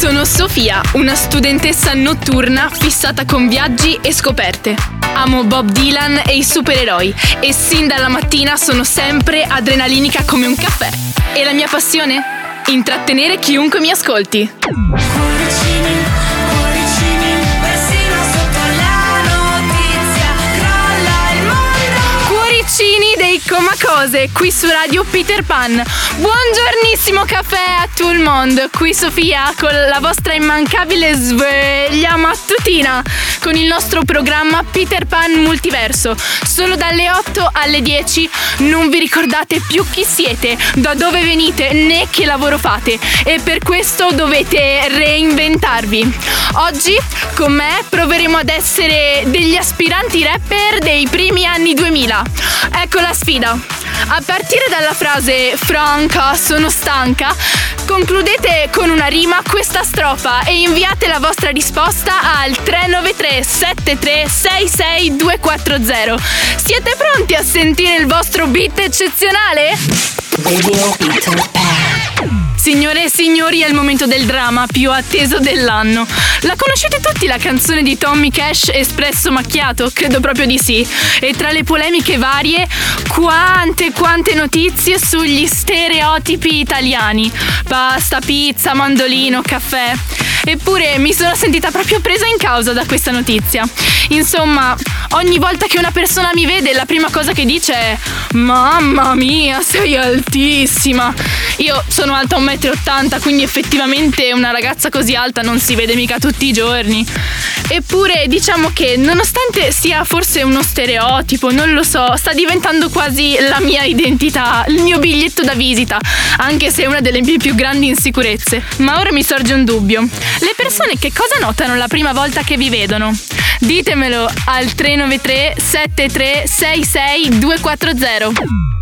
Sono Sofia, una studentessa notturna fissata con viaggi e scoperte. Amo Bob Dylan e i supereroi e sin dalla mattina sono sempre adrenalinica come un caffè. E la mia passione? Intrattenere chiunque mi ascolti. Cuoricini, cuoricini, persino sotto la notizia crolla il mondo. Cuoricini dei Comacose, qui su Radio Peter Pan. Buongiornissimo caffè a tutto il mondo, qui Sofia con la vostra immancabile sveglia mattutina con il nostro programma Peter Pan Multiverso. Solo dalle 8 alle 10 non vi ricordate più chi siete, da dove venite né che lavoro fate e per questo dovete reinventarvi. Oggi con me proveremo ad essere degli aspiranti rapper dei primi anni 2000. Ecco la sfida. A partire dalla frase "Franca, sono stanca", concludete con una rima questa strofa e inviate la vostra risposta al 393 73 66 240. Siete pronti a sentire il vostro beat eccezionale? Radio Peter Pan. Signore e signori, è il momento del dramma più atteso dell'anno. La conoscete tutti la canzone di Tommy Cash, Espresso Macchiato? Credo proprio di sì. E tra le polemiche varie, quante notizie sugli stereotipi italiani. Pasta, pizza, mandolino, caffè. Eppure mi sono sentita proprio presa in causa da questa notizia. Insomma, ogni volta che una persona mi vede, la prima cosa che dice è: "Mamma mia, sei altissima". Io sono alta 1,80 m, quindi effettivamente una ragazza così alta non si vede mica tutti i giorni. Eppure diciamo che nonostante sia forse uno stereotipo, non lo so, sta diventando quasi la mia identità, il mio biglietto da visita, anche se è una delle mie più grandi insicurezze. Ma ora mi sorge un dubbio. Le persone che cosa notano la prima volta che vi vedono? Ditemelo al 393 73 66 240.